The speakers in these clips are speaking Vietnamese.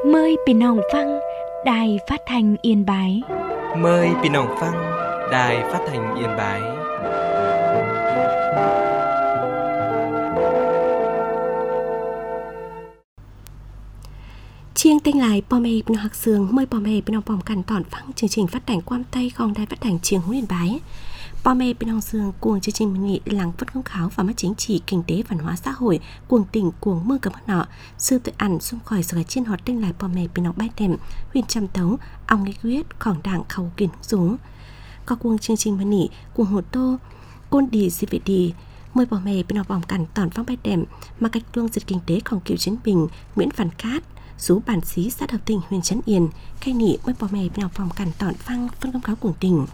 Mờiพี่น้องฟังđài phát thanh Yên Bái. Mời พี่น้องฟัง Đài Phát thanh Yên Bái. Chiêng tên lại bò mê bên học sường mời bò mê bên bòm cằn tòn phăng chương trình phát thanh Quam Tây không đài phát thanh Chiêng Hú Yên Bái. Bò mê bên học sường cuồng chương trình mình nghị lắng phát công kháo và mắt chính trị kinh tế văn hóa xã hội cuồng tỉnh cuồng mưa cầm nọ sư tự ảnh xung khỏi sự chiên hoạt tên lại bò mê bên học bái đệm huyền trăm tấu ông nghị quyếtของđảng khẩu kiến xuống có cuồng chương trình mình nghị cuồng hồ tô côn đi gì vậy đi mời bò mê bên học bòm cằn tòn phăng bái đệm mà cách luông dịch kinh tếของcựu chiến binh Nguyễn Văn Cát số bản xí xã Hợp Tỉnh huyện Trấn Yên khai nị mới bò mè nào phòng cản tọn phăng phân công cáo cuồng tỉnh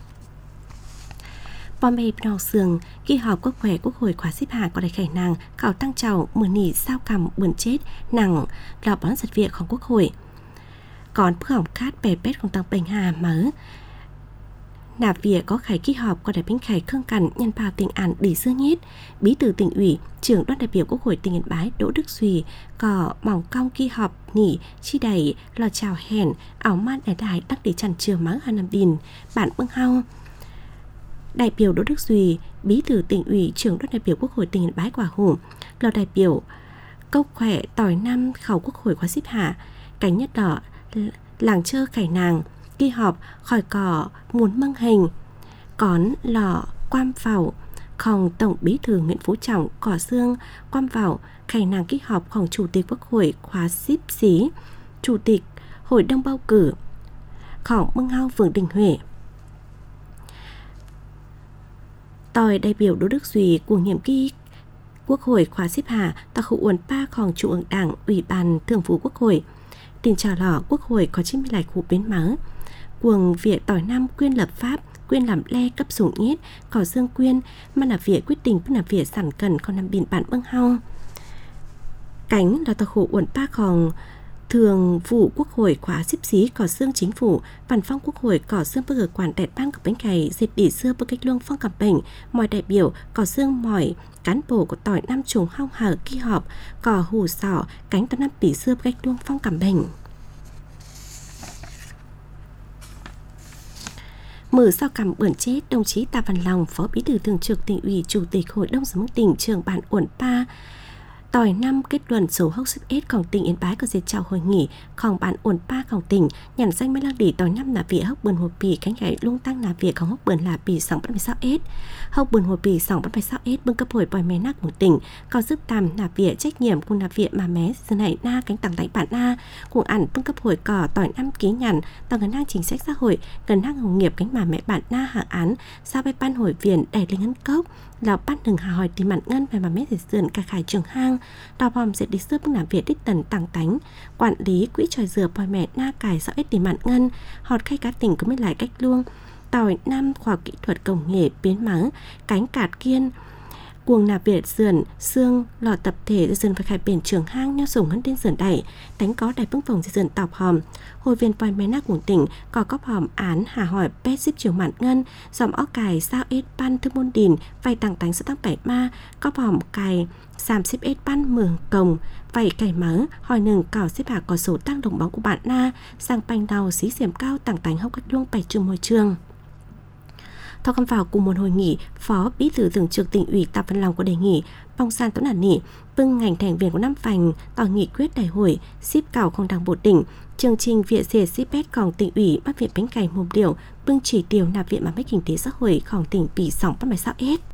bò mè nào sườn kỳ họp quốc hội khóa xếp hạ có đại khải nàng khảo tăng trào mưa nỉ sao cầm bươn chết nặng lò bón giật việcของquốc hội còn bức hỏng cát bè bétของtăng bình hà mở nạp việc có khải kỳ họp có đại binh khải khương cằn nhân bào tỉnh ảnh để xưa nhít bí thư tỉnh ủy trưởng đoàn đại biểu quốc hội tỉnh Yên Bái Đỗ Đức Duy có mỏng cong kỳ họp nỉ chi đầy lò chào hèn ảo man đài đắc để chăn chừa mắng Hà Nam Đình bản bưng hao đại biểu Đỗ Đức Duy bí thư tỉnh ủy trưởng đoàn đại biểu quốc hội tỉnh Yên Bái quả hủ lò đại biểu câu khỏe tỏi năm khẩu quốc hội khóa xếp hạ cánh nhất đỏ làng chơ khải nàng kỳ họp khỏi cỏ muốn măng hình cón lò quam vàoของtổng bí thư Nguyễn Phú Trọng cỏ xương quam vào khải nàng kỳ họpของchủ tịch quốc hội khóa xếp xí chủ tịch hội đồng bầu cửของmưng hao Vương Đình Huệ tỏi đại biểu Đỗ Đức Duy của nhiệm kỳ quốc hội khóa xếp hạ tại khu uốn paของTrung ương Đảng Ủy ban Thường vụ Quốc hội tiền trào lọ quốc hội có 90 khu bến mớ cuồng việc tỏi năm quyên lập pháp quyên làm le cấp dụng nhét có dương quyên mà là việc quyết định là việc sản cần còn nằm biển bản bưng hao cánh là tòa khổ uẩn paของthường vụ quốc hội khóa xếp xí có xương chính phủ văn phòng quốc hội có xương bơ quản đại ban của bánh cày dệt đỉ xưa bơ cách luông phong cẩm bệnh mọi đại biểu có xương mỏi cán bộ của tỏi năm trùng hong hở kỳ họp có hù sọ cánh tòa năm bỉ xưa bơ cách luông phong cẩm bệnh mở sau cầm bươn chết đồng chí Tạ Văn Long phó bí thư thường trực tỉnh ủy chủ tịch hội đồng giám đốc tỉnh trưởng bản uẩn pa tỏi năm kết luận số hốc xếp Sของtỉnh Yên Bái có dệt chào hội nghịของbản uẩn paของtỉnh nhận danh mấy lăng đỉ tỏi năm là vị hốc bươn hồ pì cánh gãy lung tăng là việcของhốc bươn là pì 2.6 S hốc bươn hồ pì 2.6 S bưng cấp hội bòi mé nắc của tỉnh có giúp tàm là việc trách nhiệm của là việc mà mé dân này na cánh tặng lãnh bản na cùng ảnh bưng cấp hội cỏ tỏi năm ký nhằn tăng ngân hàng chính sách xã hội gần hàng hồng nghiệp cánh mà mẹ bản na hạng án sao bay ban hội viện đẩy lên ngân cốc là bắt đừng hà hỏi tìm mặt ngân về mà mét để dườn cả khải trường hang đào bòm sẽ đi xưa bước làm việc đích tần tàng tánh quản lý quỹ tròi dừa bòi mẹ na cải sao ít tìm mặt ngân họt khai cá tỉnh có mới lại cách luông tỏi năm khoa học kỹ thuật công nghệ biến mắng cánh cạt kiên cuồng nạp việt dườn xương lò tập thể dườn phải khai biển trường hang nhau sủng hơn đến dườn đẩy đánh có đài bưng phòng dườn tọc hòm hội viên bòi mé na của tỉnh có cóp hòm án hà hỏi pet ship trường mạn ngân dòm ó cài sao ết pan thư môn đìn vay tàng tánh sự tăng bảy ma cóp hòm cài xàm xếp ết pan mường cồng vay cài mớ hỏi nừng cào xếp hạ có số tăng đồng bóng của bạn na sang panh đào xí xiềm cao tàng tánh hốc cách luông bảy trường môi trường thọ cầm vào cùng một hội nghị phó bí thư thường trực tỉnh ủy Tạ Văn Long có đề nghị bong san tuấn nỉ bưng ngành thành viên của năm phành tỏ nghị quyết đại hội ship cào không đảng bộ tỉnh chương trình viện dệt shipetของtỉnh ủy bắt viện bánh cày mồm điệu bưng chỉ tiêu nạp viện mà mấy kinh tế xã hộiของtỉnh bị 2.6 S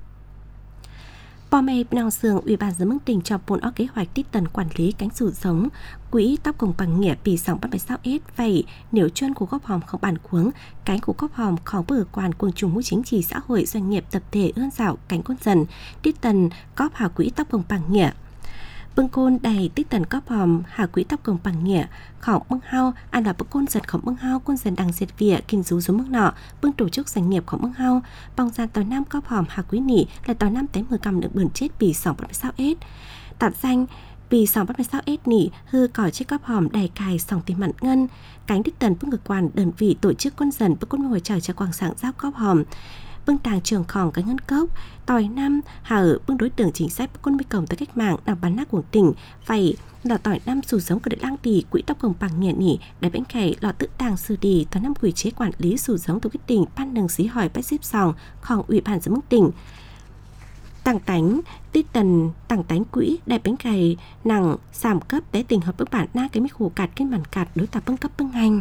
bò mê nào sường ủy ban giám đốc tỉnh cho bồn ó kế hoạch tích tần quản lý cánh sủ sống quỹ tóc công bằng nghĩa bị 2.6 S vậy nếu chuyên của góp hòm không bản cuống cánh của góp hòm không bờ quan quân chủ mũ chính trị xã hội doanh nghiệp tập thể ươn dạo cánh con dần tích tần góp hà quỹ tóc công bằng nghĩa bưng côn đầy tích tần góp hòm hà quỹ tóc công bằng nghĩaของbưng hao ăn là bưng côn giậtของbưng hao côn dần đằng diệt vỉa kinh rú xuống mức nọ bưng tổ chức doanh nghiệpของbưng hao bong gian tỏi năm góp hòm hà quỹ nỉ là tỏi năm tới 10 cầm được bươn chết bị 2.6 S tạm danh bị 2.6 S nỉ hư cỏ chiếc góp hòm đầy cài sòng tìm mặn ngân cánh tích tần bưng ngược quan đơn vị tổ chức con dần bưng côn ngồi chờ cho quang sáng giao góp hòm bưng tàng trường khòng cái ngân cốc tỏi năm hở bưng đối tượng chính sách quân mỹ cổng tới cách mạng đảng bán nát của tỉnh phải lọ tỏi năm sù giống của đại lang tỷ quỹ tóc cổng bằng nhẹ nỉ để bên khẩy lọ tự tàng sư đi tòa năm quỷ chế quản lý sù giống từ cái tỉnh ban đường xí hỏi bách xếp sòng khòng ủy ban giám mức tỉnh tăng tánh tít tần tăng tánh quỹ đại bánh cày nặng giảm cấp té tình hợp với bản na cái mic hồ cạt cái màn cạt đối tập bưng cấp bưng anh.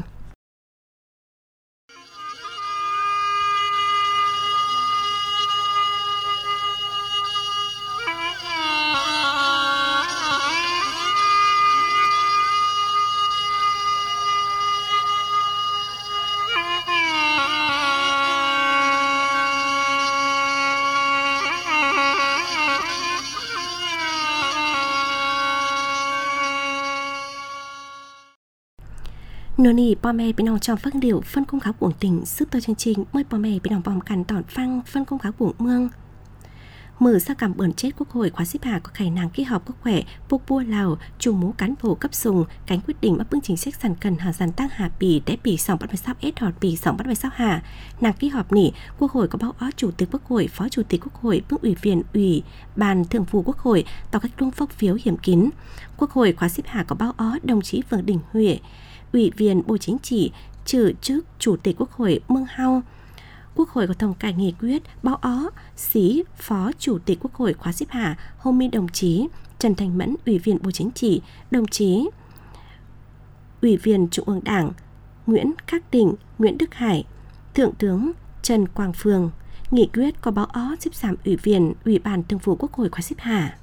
Nô nì bò mẹ bên ông cho phân điệu phân công kháo buồng tỉnh sức tôi chương trình mới bò mẹ bên ông bòm cằn tỏn phăng phân công kháo buồng mương mở ra cảm bẩn chết quốc hội khóa xếp hạ có khải nàng ký họp quốc khỏe buộc bua lào chủ mũ cán bộ cấp sùng cánh quyết định áp bưng chính sách sẵn cần hà dàn tăng hà bì để bì sòng bắt 16 s họt bì sòng bắt 16 hà nàng ký họp nỉ quốc hội có báo ó chủ tịch quốc hội phó chủ tịch quốc hội bưng ủy viên ủy ban thường vụ quốc hội tàu cách luông phốc phiếu hiểm kín quốc hội khóa xếp hạ có báo ó đồng chí Vương Đình Huệ Ủy viên Bộ Chính trị trừ chức Chủ tịch Quốc hội Mương Hau. Quốc hội có thông cải nghị quyết báo ó xí Phó Chủ tịch Quốc hội khóa xếp hạ hôm nay đồng chí Trần Thanh Mẫn Ủy viên Bộ Chính trị, đồng chí Ủy viên Trung ương Đảng Nguyễn Khắc Định, Nguyễn Đức Hải, Thượng tướng Trần Quang Phương. Nghị quyết có báo ó xếp giảm Ủy viên Ủy ban Thường vụ Quốc hội khóa xếp hạ.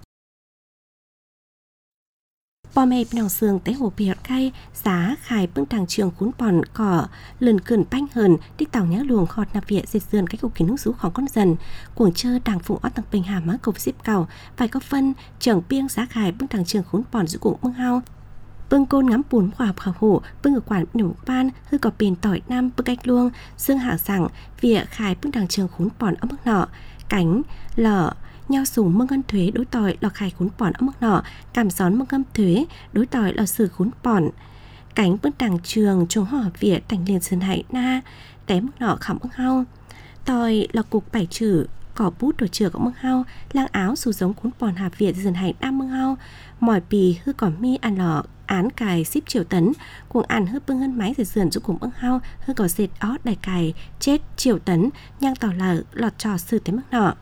Bò mẹ nòng sương té hồ bì họt cay giá khải bưng tàng trường khún bòn cỏ lần cườn banh hờn đi tàu nhá luồng họt nạp viện diệt dườn cách cục kiến nước rúของcon dần cuồng chơ đảng phụng ót tăng bình hà má cầu xếp cầu vài có phân trưởng biêng giá khải bưng tàng trường khún bòn giữ cụ mương hao bưng côn ngắm bùn khoa khảo hổ bưng ở quản nhủng ban hư có bền tỏi nam bưng cách luông xương hạ rằng vỉa khải bưng tàng trường khún bòn ở mức nọ cánh lở nhau sùng mương ngân thuế đối tỏi lò khai khún bòn ở mức nọ cảm gión mương ngâm thuế đối tỏi lò sử khún bòn cánh bưng tàng trường chuồng hò vỉa thành liền sơn hải na té mức nọ khẩm mương hao tỏi lò cục bảy chữ cỏ bút đồ chừa của mương hao lang áo sù giống khún bòn hà vỉa sơn hải nam mương hao mỏi pì hư cỏ mi ăn lò án cài ship triệu tấn cuồng ăn hư bưng hơn máy rồi sườn giúp cùng mương hao hư cỏ dệt ót đại cài chết triệu tấn nhang tỏ là lọt trò sư tới mức nọ.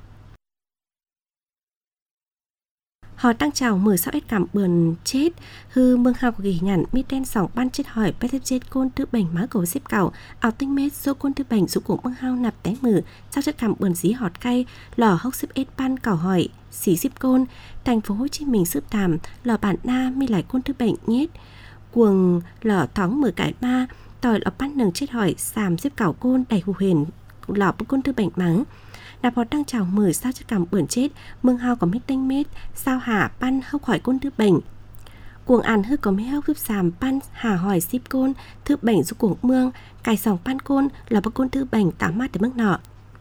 Họ tăng chào 16 s cảm bườn chết hư mương hao của ghi nhận mi đen sòng ban chết hỏi bét chết côn thứ bành má cầu xếp cầu ảo tinh mét số côn thứ bành dụng của mương hao nạp té mử sau chất cảm bườn dí họt cay lò hốc xếp s ban cầu hỏi xí xếp côn thành phố Hồ Chí Minh xếp tàm lò bản na mi lại côn thứ bành nhét cuồng lò thóng mở cải ma tỏi lò ban nâng chết hỏi xàm xếp cầu côn đầy hù hền lò côn thứ bành mắng đạp họ đang chào mời sao chất cảm bẩn chết mương hao có mít tanh mết sao hạ pan hốc hỏi côn thứ bệnh cuồng ăn hư có mấy hốc giúp sàm pan hà hỏi ship côn thứ bệnh giúp cuồng mương cài sòng pan côn là bậc côn thứ bệnh tám mát để mức nọ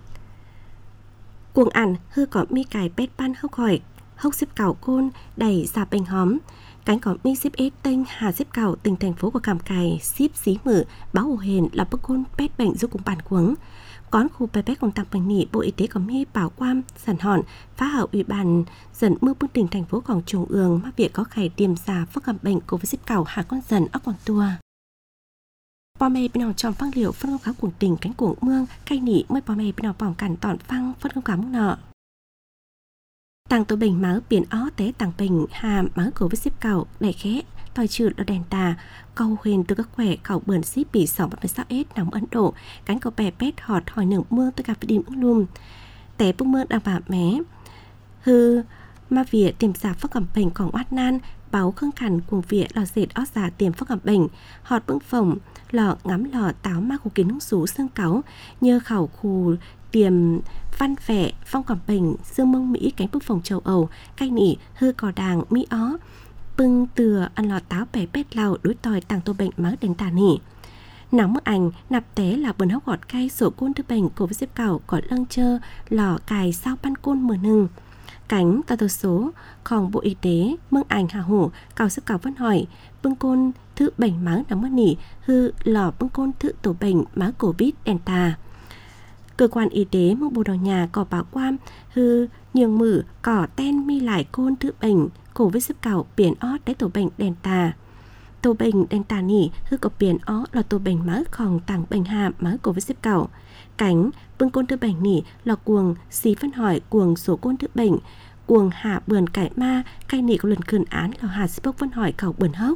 cuồng ăn hư có mi cài pet pan hốc hỏi hốc ship cào côn đầy giả bệnh hóm cánh có mi ship ết tênh hà ship cào tỉnh thành phố của cảm cài ship xí mở báo hồ hền là bậc côn pet bệnh giúp cùng bản cuống Cón khu bài bét công tăng bằng nỉ Bộ Y tế có mi bảo quam sản hòn phá hở ủy ban dần mưa bưng tỉnh thành phốของtrung ương mắc việc có khải tiềm giả phức cảm bệnh của dịch cào hạ con dần óc còn tua bò mè bên nào tròn phăng liệu phân công khá cuồng tỉnh cánh cuồng mương cay nỉ mới bò mè bên nào bỏng cản tọn phăng phân công khá mức nọ tàng tổ bình máu biển ó té tàng bình hàm máu của dịch cào đại khé tòi trừ là đèn tà cầu huyền từ các khỏe cầu bờn ship bị 6,6 s nằm Ấn Độ cánh cầu bè pét họt hỏi nửa mưa tới gặp điểm ứng lùm té bưng mưa đang bà mé hư ma vỉa tìm giả phức cảm bệnh còn oát nan báo khương khẩn cùng vỉa lò dệt ót giả tìm phức cảm bệnh họt bưng phồng lò ngắm lò táo ma khu kiến nước rú xương cáu nhờ khẩu khu tiềm văn vẻ phong cảm bệnh dương mông Mỹ cánh bức phồng châu Âu cay nỉ hư cò đàng Mỹ ó bưng từa ăn lò táo bè pét lào đối tòi tàng tô bệnh máu đến tà nỉ nóng mức ảnh nạp té là bần hốc gọt cay sổ côn thư bệnh của xếp cào có lăng chơ lò cài sao pan côn mờ nừng cánh tà tờ sốของBộ Y tế mương ảnh hà hổ cào xếp cào vẫn hỏi bưng côn thứ bệnh máu nóng mất nỉ hư lò bưng côn thứ tổ bệnh máu covid đèn tà Cơ quan y tế mức Bồ Đào Nha có báo quan hư nhường mử cỏ ten mi lại côn thứ bệnh cổ với sức cào biển ót để tổ bệnh đèn tà. Tổ bệnh đèn tà nỉ hư có biển ót là tổ bệnh má khòng tàng bệnh hạ má cổ với sức cào. Cánh bưng côn thứ bệnh nỉ là cuồng xí phân hỏi cuồng số côn thứ bệnh. Cuồng hạ bườn cải ma cai nỉ có lần khẩn án là hạ xí bốc phân hỏi cầu bườn hốc.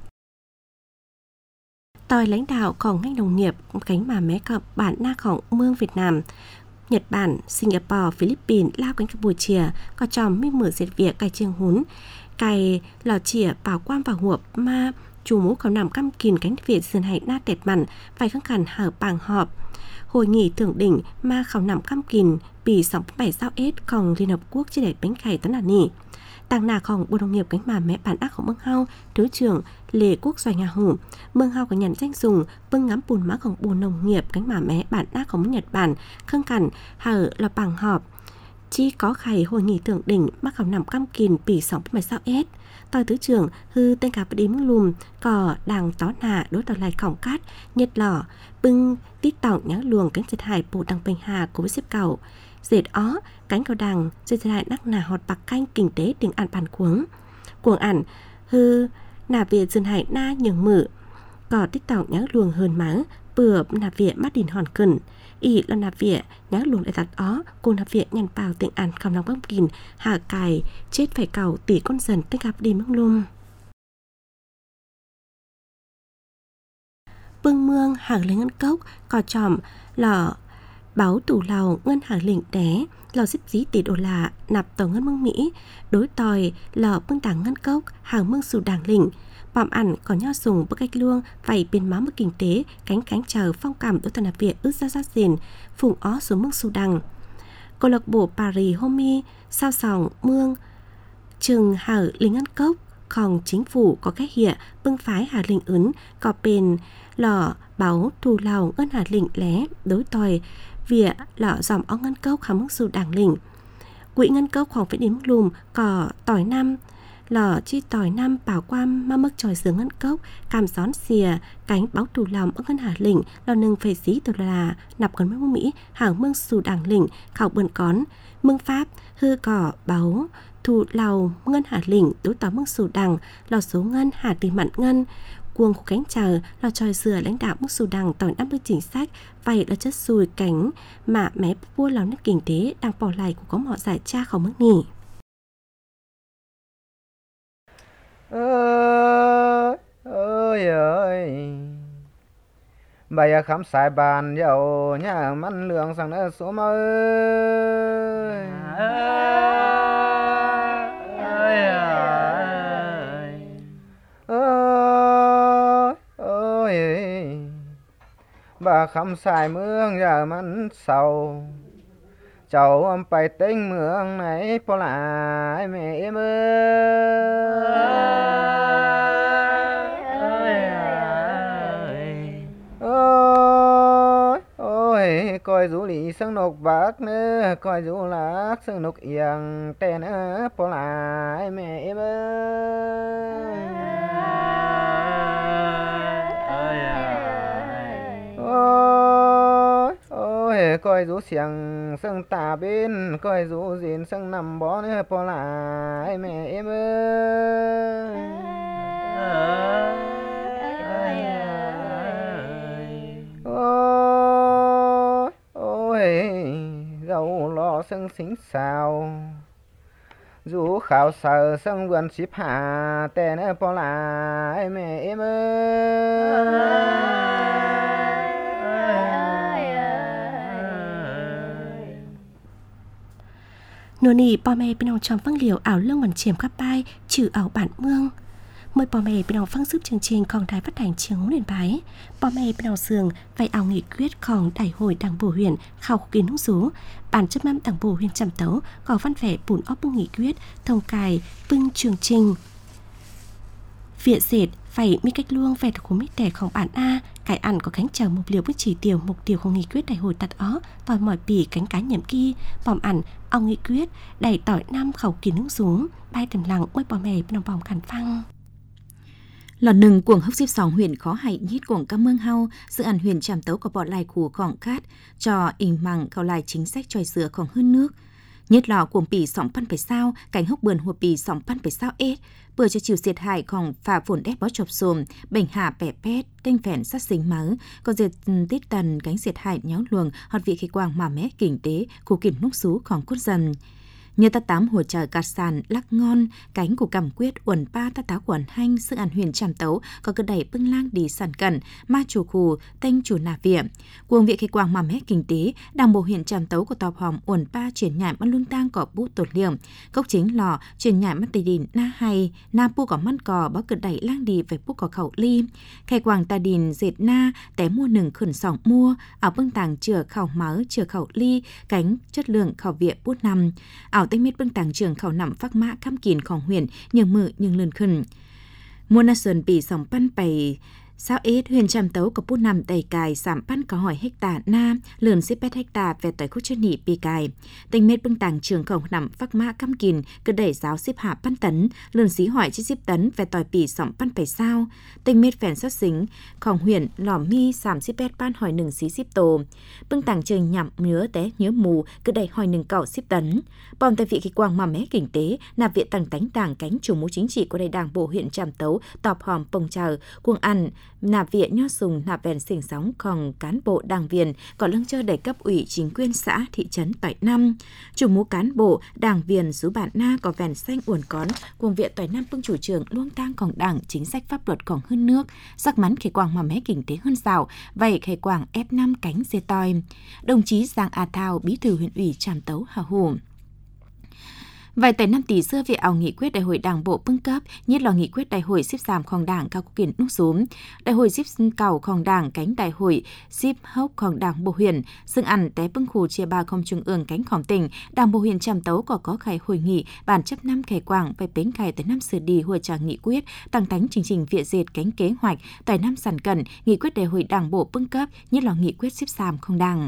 Tòi lãnh đạoของngành nông nghiệp cánh mà mé cặp bản naของเมืองViệt Nam, Nhật Bản, Singapore, Philippines, Lao cánh Campuchia có tròm mi mở diệt việc cài chiêng hún, cài lò chỉa bảo quan vào huộp ma chủ mũ có nằm căm kìn cánh Việt dần hãy na tẹt mặn vài khăn khẩn hở bảng họp. Hội nghị thượng đỉnh ma khảo nằm căm kìn bị 67 sao ếtของLiên Hợp Quốc trên đẩy bánh khải tấn là nỉ. Tàng nàของBộ Nông nghiệp cánh mà mẹ bản ácของMương Hao, Thứ trưởng Lê Quốc Doanh Nga Hủ. Mương Hao có nhận danh dùng bưng ngắm bùn máของBộ Nông nghiệp cánh mà mẹ bản ácของNhật Bản, khương cẩn hở là bảng họp. Chỉ có khải hội nghị thượng đỉnh mắc khảo nằm căm kìn bị 67 sao ết. Tòi Thứ trưởng hư tên cả đi mương lùm cỏ đàng tó nà đối tòi lại khổng cát nhiệt lỏ bưng tít tỏng nhá luồng cánh diệt hại bộ đăng bình hà của với xếp cầu. Dệt ó, cánh cầu đằng, dệt lại đắc nà họt bạc canh kinh tế tình ạn bản cuồng ản, hư, nà viện dần hại na nhường mử, cỏ tích tỏng nhá luồng hơn má, bừa nà viện mắt đỉnh hòn cẩn, ý là nà viện nhá luồng lại tạt ó, cô nà viện nhằn bào tình ạn cầm lòng bông kìn, hạ cài, chết phải cầu tỷ con dần tích gặp đi mương lung. Bưng mương hàng lấy ngân cốc, cò tròm, lò, báo tủ lầu ngân hàng lĩnh đé lò xếp dí tỷ đô la nạp tàu ngân mương Mỹ đối tòi lò bưng tảng ngân cốc hàng mương sù đảng lĩnh bòm ẩn có nho dùng bức cách luông vảy bên máu mức kinh tế cánh chờ phong cảm đối tần nạp viện ước ra sát dền phùng ó xuống mương sù đằng. Câu lạc bộ Paris Homi sao sòng mương trường hở lính ngân cốc còn chính phủ có cách hiện bưng phái hà lĩnh ứng có bền lò báo thù lầu ngân hà lĩnh lé đối tòi vỉa lọ dòm ó ngân cốc hàm mức dù đảng lĩnh. Quỹ ngân cốc khoảng phải đến mức lùm cỏ tỏi năm lọ chi tỏi năm bảo quan ma mức tròi sướng ngân cốc cam gión xìa cánh báo thù lòng ở ngân hà lĩnh lò nâng phải dí tờ là nạp còn mương Mỹ hàng mương dù đảng lĩnh khảo bươn cón mương Pháp hư cỏ báo thù lầu ngân hà lĩnh đối tỏ mương dù đảng lò số ngân hà tỷ mặn ngân cuồng của cánh chờ là tròi dừa lãnh đạo mức dù đằng tỏi 50 chính sách vậy là chất xùi cánh mà mé vua lòng nước kinh tế đang bỏ lại của có họ giải tra không mức nghỉ. Ơi bài khám xài bàn dầu nhà măn lượng sang nó số mơ bà khám xài mương giờ mắn sầu cháuไปเต็งเมืองไหนพอหลายแม่เอ้ยcoi rủ lì sang nọc bạc nữa coi rủ lạc sang nọc yên tên nữaพอหลายแม่เอ้coi rủ xiềng sang tà bên coi rủ gìn sang nằm bó nữaพอหลายแม่เgấu lò sang xính xào rủ khảo sở sang vườn xíp hạ tên nữaพอหลายแม่ Nô nì bò mẹ bên ông trong phăng liều ảo lưng bằng chiếm các bay trừ ảo bản mương. Mời bò mẹ bên ông phăng giúp chương trình còn đài phát hành chiếng nền bái. Bò mẹ bên ông giường vay ảo nghị quyết còn đại hội đảng bộ huyện khảo kiến hữu số. Bản chất mâm đảng bộ huyện Trạm Tấu có văn vẻ bùn óc bưng nghị quyết thông cài bưng chương trình. Viện dệt phải mi cách luông về của mít đẻของbản A cải ăn có cánh chờ một liều với chỉ tiêu mục tiêu của nghị quyết đại hội đặt ó tòi mỏi bì cánh cá nhậm kia bòm ẩn ông nghị quyết đẩy tỏi năm khẩu kiến nước xuống bay tầm lặng ôi bò mè bên bòm khăn phăng Lò nừng cuồng hốc xếp sòng huyện khó hại nhít cuồng các mương hau, dự án huyện Tràm Tấu có bỏ lại khủ khỏng khát, cho ình măng khảo lại chính sách tròi dừa khỏng hơn nước. Nhất lò cuồng pì sòng pan phải sao, cánh hốc bườn hùa pì sòng pan phải sao ết, bữa cho chịu diệt hại khỏng phà phồn đét bó chọc xồm, bệnh hạ bẻ pét, canh phèn sát sinh máu, có diệt tít tần cánh diệt hại nháo luồng, họt vị khí quang mà mé kinh tế, khu kìm núc xú khỏng cốt dần. Như ta tám hỗ trợ cạt sàn lắc ngon, cánh của cằm quyết uẩn pa ta táo quẩn hanh sự an huyền Tràm Tấu có cơ đẩy bưng lang đi sàn cẩn ma chủ khù tênh chủ nà viện cuồng viện khí quang mầm hết kinh tế đảng bộ huyện Tràm Tấu của tọp hòm uẩn pa chuyển nhại mất lung tang cỏ bút tột liềm gốc chính lò chuyển nhại mất tì đìn na hay na pu cỏ măn cò báo cơ đẩy lang đi về pu cỏ khẩu ly khai quang ta đìn dệt na té mua nừng khẩn sòng mua ảo bưng tàng chừa khẩu máu chừa khẩu ly cánh chất lượng khẩu viện bút nằm ảo tênh miết bưng tàng trường khẩu nằm phác mã cam kìn khỏng huyền nhưng mự nhưng lươn khẩn mua na sơn bị sòng pan bày sao ết huyện Tràm Tấu có bút nằm đầy cài giảm pan có hỏi hecta na lươn xếp pet hecta về tới khúc chân nị bị cài tênh miết bưng tàng trường khẩu nằm phác mã cam kìn cứ đẩy giáo xếp hạ pan tấn lươn xí hỏi chi xếp tấn về tỏi bị sòng pan bày sao tênh miết phèn xuất xính khỏng huyền lò mi giảm xếp pet pan hỏi nừng xí xếp tổ bưng tàng trường nhậm nhớ té nhớ mù cứ đẩy hỏi nừng cậu xếp tấn bom tại vị khí quang mà mé kinh tế nạp viện tàng tánh đảng cánh chủ mũ chính trị của đại đảng bộ huyện Tràm Tấu tọp hòm pồng chờ cuồng ăn nạp viện nho sùng nạp vèn xỉnh sóng còn cán bộ đảng viên có lưng chơi đầy cấp ủy chính quyền xã thị trấn tỏi năm chủ mũ cán bộ đảng viên số bản na có vèn xanh uẩn cón cuồng viện tỏi năm bưng chủ trường luông tang còn đảng chính sách pháp luật còn hơn nước sắc mắn khề quang mà mé kinh tế hơn rào vậy khề quang ép 5 cánh dê toi đồng chí Giang A Thao bí thư huyện ủy Tràm Tấu hào hùng. Vài tại 5 tỷ xưa về ảo nghị quyết đại hội đảng bộ bưng cấp, nhất là nghị quyết đại hội xếp giảm khòng đảng cao quốc kiến nút xuống, đại hội xếp cầu khòng đảng cánh đại hội xếp hốc khòng đảng bộ huyện, xưng ăn té bưng khu chia ba không trung ương cánh khòng tỉnh, đảng bộ huyện Tràm Tấu có khai hội nghị bản chấp 5 khẻ quảng về bến khai tới 5 sửa đi hội trả nghị quyết tăng tánh trình viện dệt cánh kế hoạch tại 5 sản cẩn nghị quyết đại hội đảng bộ bưng cấp, nhất là nghị quyết xếp giảm khòng đảng.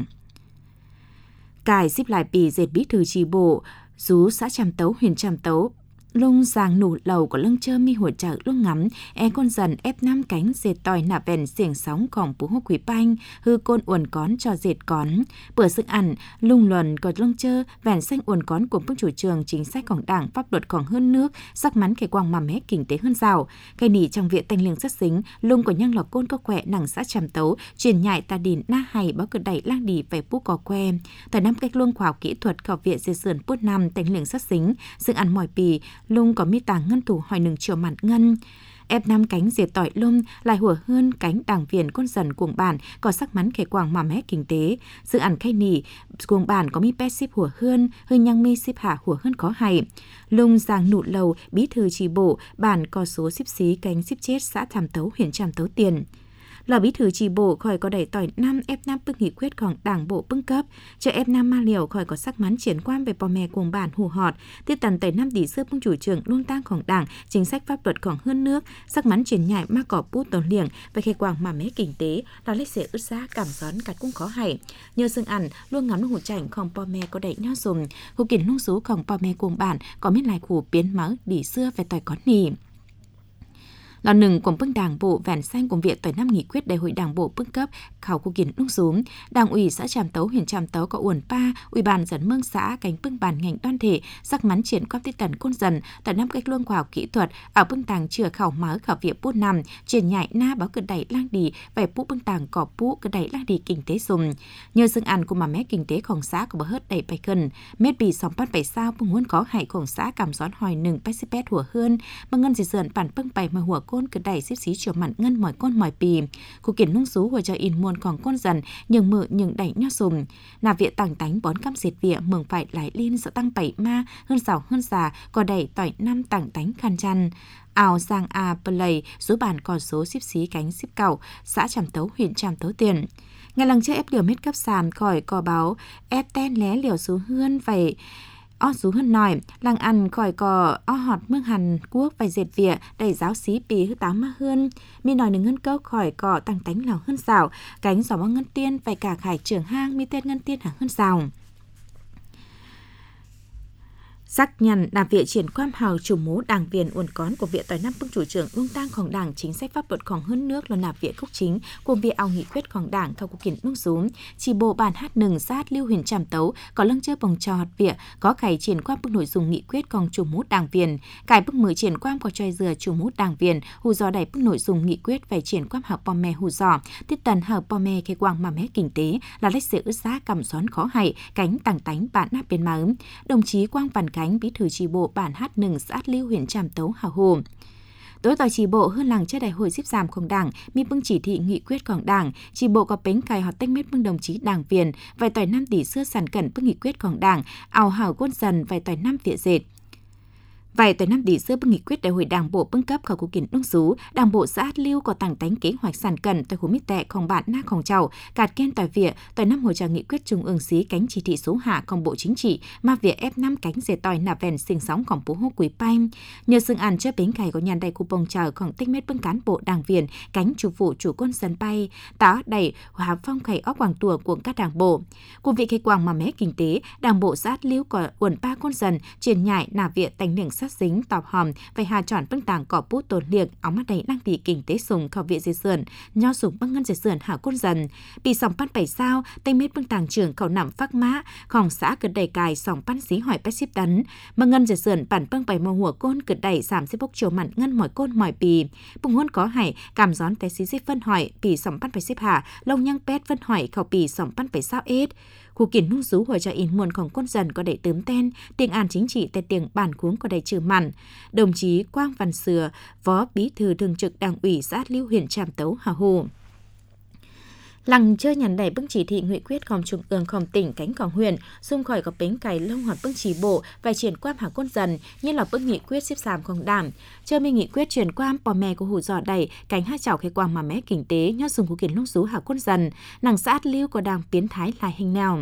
Cài xếp lại bì dệt bí thư chi bộ rú xã Tràm Tấu huyện Tràm Tấu lông giàng nụ lầu của lưng chơ mi hỗ trợ luôn ngắm con dần ép 5 cánh dệt tỏi nạp vèn xiềng sóng còng bú hô quý banh hư côn uẩn cón cho dệt cón bữa sức ăn lung luận có lưng chơ vèn xanh uẩn cón của phương chủ trường chính sáchของđảng pháp luật còn hơn nước sắc mắn khề quang mầm hét kinh tế hơn rào cây nỉ trong viện tanh liêng rất xính lung của nhang lò côn có quẹ nằng xã Tràm Tấu truyền nhại ta đìn na hay báo cử đẩy lang đi về bú cò que tại 5 cách luông khoa học kỹ thuật khảo viện dệt sườn bút năm tanh liêng rất xính sức ăn mỏi pì lung có mi tàng ngân thủ hỏi nừng chiều mặn ngân ép 5 cánh diệt tỏi lung lại hùa hơn cánh đảng viên con dần cuồng bản có sắc mắn khề quang mầm hét kinh tế sự ăn khay nỉ cuồng bản có mi pet ship hùa hơn hơi nhang mi ship hạ hùa hơn có hay lung giang nụ lầu bí thư chi bộ bản có số ship xí cánh ship chết xã Tràm Tấu huyện Tràm Tấu tiền là bí thư chi bộ khỏi có đẩy tỏi 5 F5 bưng nghị quyếtของđảng bộ bưng cấp cho F5 ma liều khỏi có sắc mắn triển quan về bò mè cuồng bản hù họt tiết tần tẩy 5 tỷ xưa bưng chủ trưởng luông tangของđảng chính sách pháp luật còn hơn nước sắc mắn triển nhại ma cỏ bút tồn liệng về khề quang mà mé kinh tế là lấy xế ướt giá cảm gión cắt cũng khó hay nhờ xương ăn luôn ngắm hủ chảnhของbò mè có đẩy nho dùng khu kiến nung sốของbò mè cuồng bản có miết lại khủ biến máu đỉ xưa về tỏi có nỉ là nừng của bưng đảng bộ vẻn xanh cùng viện tỏi 5 nghị quyết đại hội đảng bộ bưng cấp khảo khu kiến nung xuống đảng ủy xã Tràm Tấu huyện Tràm Tấu có uẩn pa ủy ban dẫn mương xã cánh bưng bàn ngành đoàn thể sắc mắn triển quan tiết tần côn dần tại 5 cách luông khoa học kỹ thuật ở bưng tàng chừa khảo máu khảo viện bút nằm truyền nhại na báo cử đẩy lang đi về bút bưng tàng cỏ bút cử đẩy lang đi kinh tế dùng nhờ dương ăn của mà mé kinh tếของxã của bờ hớt đẩy bài gần mét bì sòng bắt 7 sao bưng muốn có hạiของxã cảm gión hỏi nừng pet hùa hơn bằng ngân dịch dần bản bưng bày mà hùa côn cứ đẩy xếp xí chiều mặn ngân mỏi côn mỏi pì khu kiến nung sú hồi cho in muôn còn côn dần nhưng mự nhưng đẩy nho sùm nạp viện tàng tánh bón cam diệt viện mừng phải lại liên sợ tăng 7 ma hơn giàu hơn già có đẩy tỏi 5 tàng tánh khăn chăn ảo giang a play số bản còn số xếp xí cánh xếp cẩu xã Tràm Tấu huyện Tràm Tấu tiền ngày lần trước ép liều mét cấp sàn khỏi cò báo ép ten lé liều số hươn vậy o sú hơn nòi làng ăn khỏi cò o họt mương Hàn Quốc vài dệt vỉa đầy giáo xí pì hư 8 ma hơn mi nòi nừng ngân câu khỏi cò tăng tánh lào hơn xảo cánh gió ngân tiên vài cả khải trưởng hang mi tên ngân tiên hàng hơn xào Xác nhận Đảng viện triển quan hào chủ mố đảng viên uốn cón của viện tỏi năm bưng chủ trưởng ương tangของđảng chính sách pháp luậtของhơn nước là nạp viện cốc chính của viện ao nghị quyếtของđảng theo cuộc kiện nông rúm chỉ bộ bản hát nừng sát lưu huyền tràm tấu có lăng chơi vòng trò hạt viện có cải triển quan bưng nội dung nghị quyếtของchủ mố đảng viên cải bưng mới triển quan có chơi dừa chủ mố đảng viên hù dò đầy bưng nội dung nghị quyết về triển quan hào pom me hù dò tiết tần hào pom me khai quang mà mé kinh tế là lấy sự ước giá cầm xón khó hại cánh tàng tánh bản nắp bên má đồng chí Quang Văn Khánh bí thư chi bộ bản hát nừng xã lưu huyện tràm tấu hào hồ tối tỏi chi bộ hơn làng chơi đại hội xếp giảmของđảng mi bưng chỉ thị nghị quyếtของđảng chi bộ có bánh cài hoạt tách mết bưng đồng chí đảng viên vài tỏi 5 tỷ xưa sản cẩn bưng nghị quyếtของđảng ảo hảo quân dần vài tỏi 5 viện dệt vài tỏi 5 tỷ xưa bưng nghị quyết đại hội đảng bộ bưng cấp khảo cuộc kiện nông sú đảng bộ xã lưu có tàng tánh kế hoạch sản cẩn tại khu mít tệของbản naของchầu cạt ken tỏi viện tỏi 5 hội trà nghị quyết trung ương xí cánh chỉ thị số hạของbộ chính trị mà việc F5 cánh dệt tỏi nạp vèn sinh sóngของphố hô quý panh nhờ sương ăn chơi bánh cày có nhàn đầy cupong chờของtích mết bưng cán bộ đảng viên cánh chủ vụ chủ quân sân bay tá đầy hòa phong khải óc quảng tùa của các đảng bộ cùng vị khai quang mà mé kinh tế đảng bộ xã lưu có uẩn ba con dần truyền nhại nạp viện tành niệm sát dính tọp hòm phải hà chọn bưng tàng cỏ bút tồn liệng ống mắt đầy đang bị kinh tế sùng khảo viện dây sườn nho sùng bưng ngân dây sườn hảo con dần bị sòng pan 7 sao tành mết bưng tàng trưởng khẩu nằm phác mãของxã cực đầy cài sòng pan xí hỏi 80 tấn mà ngân dây sườn bản bưng 7 màu hùa côn cực đầy giảm xếp bốc chiều mặn ngân mỏi côn mỏi pì bung hôn có hải cảm gión té xí xếp phân hỏi pì sòng pan 7 xếp hạ lông nhang pét phân hỏi khẩu pì sòng pan 7 sao ết khu kiến nung rú hồi cho in muônของcon dần có đầy tớm ten tiếng an chính trị tại tiếng bản cuống có đầy trừ mặn đồng chí Quang Văn Sừa phó bí thư thường trực đảng ủy xã lưu huyện tràm tấu hà hồ lăng chơi nhàn đầy bưng chỉ thị nghị quyếtของtrung ươngของtỉnh cánhของhuyện xung khỏi có bánh cày lông hoạt bưng chỉ bộ và triển quan hàng con dần như là bưng nghị quyết xếp giảmของđảng chơi mi nghị quyết triển quan pò mè của hủ dò đầy cánh hai chảo khai quang mà mé kinh tế nhót dùng của kiến lúc rú hàng con dần nàng xã lưu có đảng biến thái lại hình nào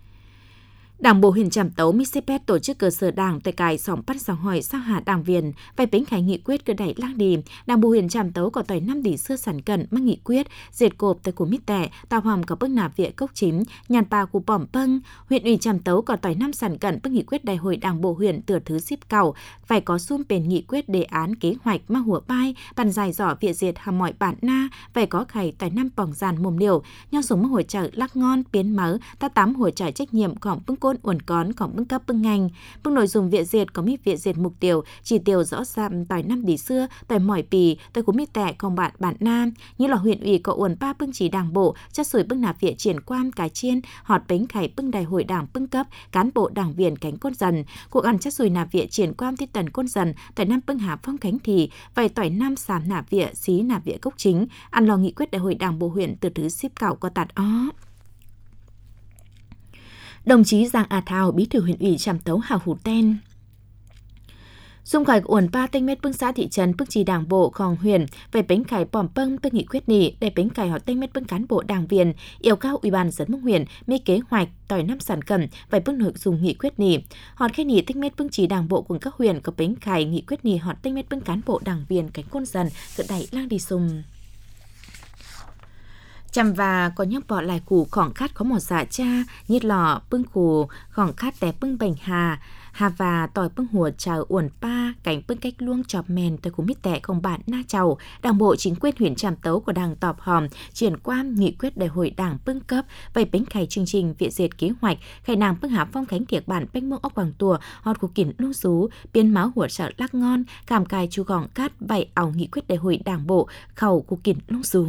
Đảng bộ huyện Tràm Tấu Missipet tổ chức cơ sở đảng tại cài sòng bắt sòng hỏi sang hạ đảng viên vài bánh khải nghị quyết cơ đẩy lang đi đảng bộ huyện Tràm Tấu có tỏi 5 tỷ xưa sản cận mang nghị quyết diệt cộp tại của mít tẻ tàu hòm có bức nạp viện cốc chính nhàn pa của bỏm pâng huyện ủy Tràm Tấu có tỏi 5 sản cận bức nghị quyết đại hội đảng bộ huyện tửa thứ ship cầu phải có xung bền nghị quyết đề án kế hoạch mang hùa bai bàn dài giỏ viện diệt hàm mọi bản na phải có khải tỏi 5 bỏng giàn mồm liều nho súng mang hỗ trợ lắc ngon biến mớ ta 8 hỗ trợ trách nhiệmของbưng côn uẩn cónของbưng cấp bưng ngành bưng nội dung viện diệt có mít viện diệt mục tiêu chỉ tiêu rõ ràng tỏi 5 tỷ xưa tỏi mỏi pì tỏi của mít tẻของbản nam như là huyện ủy có uẩn ba bưng chỉ đảng bộ chất sủi bưng nạp viện triển quan cái chiên họt bánh khải bưng đại hội đảng bưng cấp cán bộ đảng viên cánh con dần cuộc ăn chất sủi nạp viện triển quan tiết tần con dần tỏi 5 bưng hạ phong cánh thì vài tỏi 5 sám nạp viện xí nạp viện cốc chính ăn lò nghị quyết đại hội đảng bộ huyện từ thứ ship cạo có tạt ó đồng chí Giang A Thao bí thư huyện ủy Tràm Tấu hào hủ ten xung khỏi uẩn ba tênh mét bưng xã thị trấn bưng chỉ đảng bộของhuyện về bánh cải bỏm bưng bưng nghị quyết nỉ để bánh cải họ tênh mét bưng cán bộ đảng viên yêu cao ủy ban dân mông huyện mi kế hoạch tỏi 5 sản cẩm về bưng nội dung nghị quyết nỉ họ khai nỉ tênh mét bưng chỉ đảng bộ của các huyện có bánh cải nghị quyết nỉ họ tênh mét bưng cán bộ đảng viên cánh con dần cỡ đẩy lang đi sùng chăm và có nhóc bỏ lại củ khỏng khát có một dạ cha nhiệt lò bưng củ khỏng khát té bưng bành hà và tỏi bưng hùa chờ uẩn pa cảnh bưng cách luông chọp mèn tới cú mít tẻ không bạn na chầu đảng bộ chính quyền huyện Tràm Tấu của đảng tọp hòm triển quan nghị quyết đại hội đảng bưng cấp về bánh khải chương trình viện diệt kế hoạch khải nàng bưng há phong khánh thiệt bản bánh mông ốc bằng tùa hot của kiến lưu xú biến máu hùa trợ lắc ngon cảm cài chú gỏng cát vậy ảo nghị quyết đại hội đảng bộ khẩu của kiến lưu xú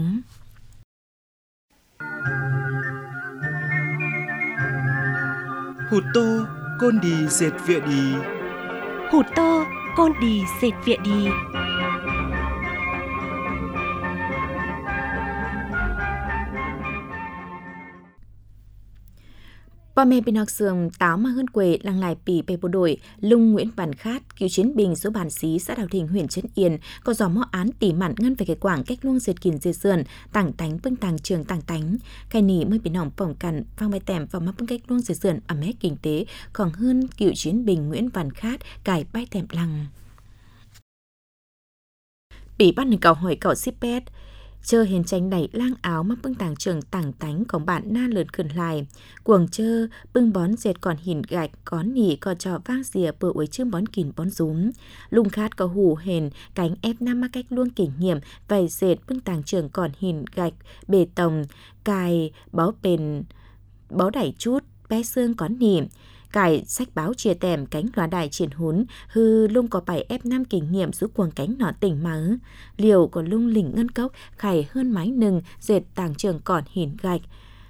Hụt tô, côn đi dệt viện đi. Hụt tô, côn đi dệt viện đi. Bà mẹ bên học sường táo mà hơn quê làng lại pì bề bộ đội Lung Nguyễn Văn Khát cựu chiến binh số bản xí xã Đào Thịnh huyện Trấn Yên có dò mõ án tỉ mặn ngân về cái quảng cách luông diệt kìn diệt sườn tảng tánh bưng tàng trường tảng tánh cái nỉ mới bị nòng phỏng cằn vang bài tèm vào mắt bưng cách luông diệt sườn ở mé kinh tế còn hơn cựu chiến binh Nguyễn Văn Khát cài bay tèm lăng bị bắt người cào hỏi cào ship pet Chơ hiền tranh đẩy lang áo mắc bưng tàng trường tảng tánhของbạn na lượn khẩn lại. Cuồng chơ bưng bón dệt còn hình gạch có nỉ có trò vang dìa bữa uấy chươm bón kìn bón rúm. Lung khát có hủ hền cánh ép nam mắc cách luôn kinh nghiệm vầy dệt bưng tàng trường còn hình gạch bê tông cài bó bền bó đẩy chút bé xương có nỉ. Cải sách báo chia tèm cánh loa đài triển hún hư lung có bài ép năm kinh nghiệm giúp quần cánh nọ tỉnh mớ. Liều có lung lỉnh ngân cốc khải hơn mái nừng dệt tàng trường còn hình gạch.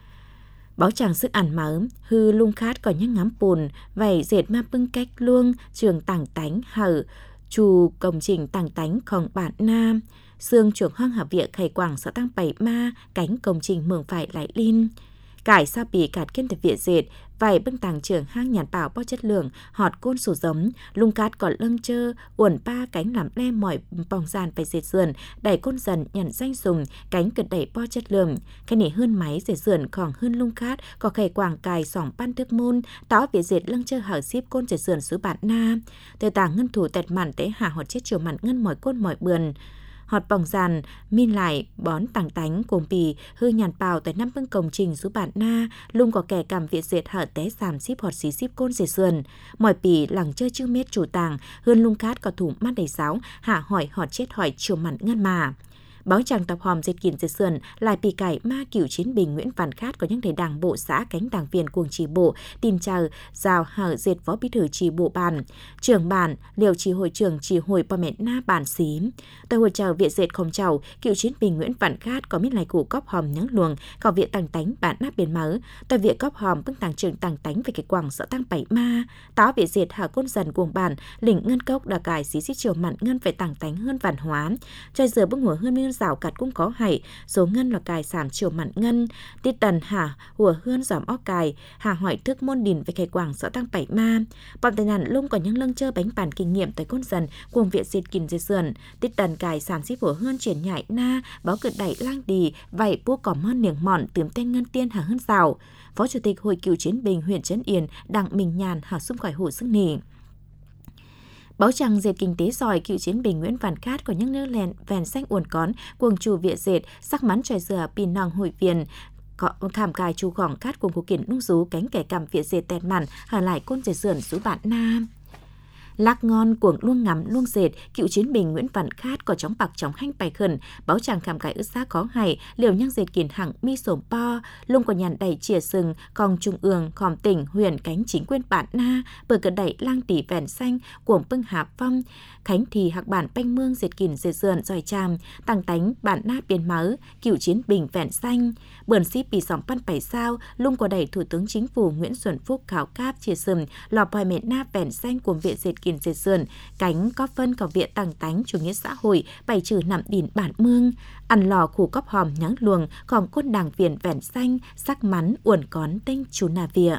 Báo chàng sức ăn mớ hư lung khát có nhắc ngắm bùn vầy dệt ma bưng cách luông trường tàng tánh hở chù công trình tàng tánhของbạn nam. Xương chuồng hoang hạ viện khải quảng sẽ tăng 7 ma cánh công trình mường phải lại linh. Cải sao bì cạt kiên tập viện dệt vài bưng tàng trường hang nhàn bảo bao chất lượng họt côn sổ giống lung cát còn lâng chơ uẩn ba cánh làm le mỏi bòng giàn phải dệt sườn đẩy côn dần nhận danh dùng cánh cực đẩy bao chất lượng cái này hơn máy dệt sườn còn hơn lung cát có khẩy quảng cài sỏng pan thức môn táo viện dệt lâng chơ hở ship côn dệt sườn xứ bạn na từ tàng ngân thủ tẹt mặn tế hạ họt chết chiều mặn ngân mỏi côn mỏi bườn họt bòng giàn min lại bón tàng tánh cùng bì hư nhàn bào tới 5 bưng công trình giúp bạn na lung có kẻ cảm viện dệt hở té giảm ship họt xí ship côn dệt sườn mỏi bì lằng chơi chữ mét chủ tàng hơn lung cát có thủ mát đầy giáo hạ hỏi họt chết hỏi chiều mặn ngân mà. Báo chàng tập hòm dệt kìn dệt sườn lại bì cải ma cửu chiến binh Nguyễn Văn Khát có những thầy đảng bộ xã cánh đảng viên cuồng chỉ bộ tìm chờ rào hở dệt phó bí thư chỉ bộ bản trưởng bản liều chỉ hội trưởng chỉ hội bà mẹ na bản xí tại hội chào viện dệt không chào cựu chiến binh Nguyễn Văn Khát có biết lại củ cóp hòm nhắng luồng có viện tàng tánh bản nắp biển mớ tại viện cóp hòm bưng tàng trường tàng tánh về cái quảng sợ tăng 7 ma táo viện dệt hở côn dần cuồng bản lĩnh ngân cốc đà cải xí xí chiều mặn ngân phải tàng tánh hơn vạn hóa cho giờ bưng hùa hơn rào cạt cũng có hại số ngân là cài giảm chiều mặn ngân tiết tần hả hùa hơn giảm óc cài hà hỏi thức môn đìn về khai quảng sợ tăng 7 ma bọn tài nạn lung có những lâng chơ bánh bàn kinh nghiệm tới côn dần cuồng viện dệt kìn dệt sườn tiết tần cài giảm xí hùa hơn triển nhại na báo cực đẩy lang đì vậy bua cỏm hơn niềng mòn tướm tên ngân tiên hà hơn rào phó chủ tịch hội cựu chiến binh huyện Trấn Yên đặng Minh Nhàn hà xung khỏi hộ sức nỉ. Báo chàng dệt kinh tế giỏi cựu chiến binh Nguyễn Văn Khát có những nước lèn vèn xanh uốn cón cuồng chủ viện dệt sắc mắn tròi dừa pin nòng hội viên có khảm cài chu gỏng cát cùng cuộc kiện nung rú cánh kẻ cảm viện dệt tẹt mặn hở lại côn dệt sườn rú bạn nam. Lạc ngon cuồng luông ngắm luông dệt cựu chiến binh Nguyễn Văn Khát có chóng bạc chóng hanh bài khẩn báo chàng khảm cài ướt xác có hài liều nhang dệt kiền hẳng mi sổm po lung có nhàn đầy chìa sừng còn trung ương khòm tỉnh huyện cánh chính quyền bạn na bờ cờ đẩy lang tỷ vẹn xanh cuồng bưng hạ phong khánh thì hạc bản banh mương dệt kìn dệt sườn giỏi tràm tăng tánh bạn na biển mớ cựu chiến binh vẹn xanh bườn ship bị sòng pan 7 sao lung có đẩy thủ tướng chính phủ Nguyễn Xuân Phúc khảo cáp chìa sừng lò bòi mẹ na vẹn xanh cuồng viện dệt kìn dệt sườn cánh có phân có viện tăng tánh chủ nghĩa xã hội bày trừ nằm đìn bản mương ăn lò khủ cóp hòm nhắng luồng còn côn đảng viên vẹn xanh sắc mắn uẩn cón tên chú nà vịa.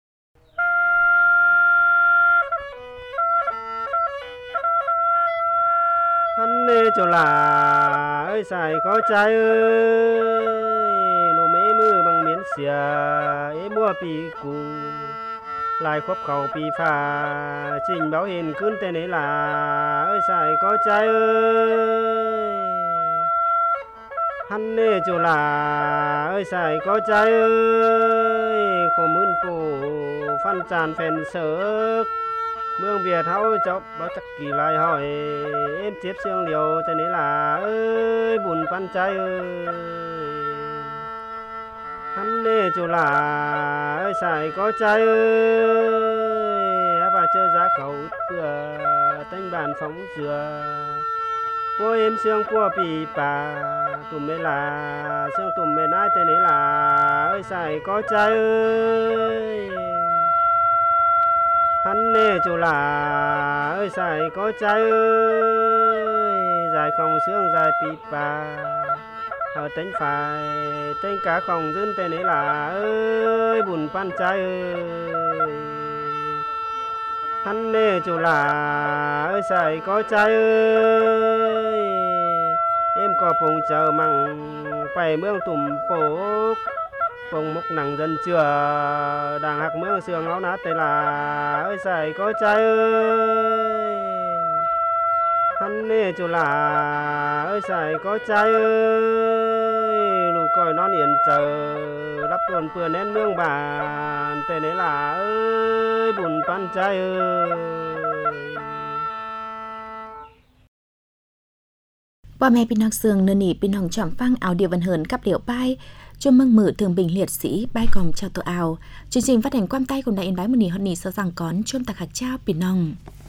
Hắn nê cho là ơi xài có trai ơi lô mê mưa bằng miến xìa ế mua bì cù lại khóc khẩu bì phà trình báo hình cơn tên ấy là ơi xài có trai ơi hắn nê cho là ơi xài có trai ơi khổ mươn phổ phan tràn phèn sớt mương Việt háo chọc báo chắc kỳ lại hỏi em tiếp xương liều tên ấy là ơi buồn phan trai ơi hắn nê cho là ơi xài có trai ơi bà chơi giá khẩu vừa tênh bàn phóng dừa cô em xương của bì bà tùm mê là xương tùm mê nai tên ấy là ơi xài có trai ơi hắn nê cho là ơi xài có trai ơi dài không xương dài bì bà ở tính phải tính cả không dân tên ấy là ơi buồn pan trai ơi hắn nê cho là ơi xài có trai ơi em có phùng chờ măng phải mương tùm bố phùng mốc nặng dân chưa đàng hạc mương sương áo nát tên là ơi xài có trai ơi hắn chăn nê chỗ là ơi xài có trai ơi lù còi non yên chờ đắp tuần pừa nén nương bàn tê nế là ơi bùn pan trai ơi. พ่อแม่พี่น้องเสืองเนินหนีพี่น้องจอมฟังเอาเดียววันเหินกับเดี่ยวป้ายจนเมืองมือthường bình liệt sĩ bayกองchàoตัวเอาchương trình phát hành quam tay của đại yên bái một nỉ hot nỉ sơ rằng cón chôn tạc hạt traoพี่น้อง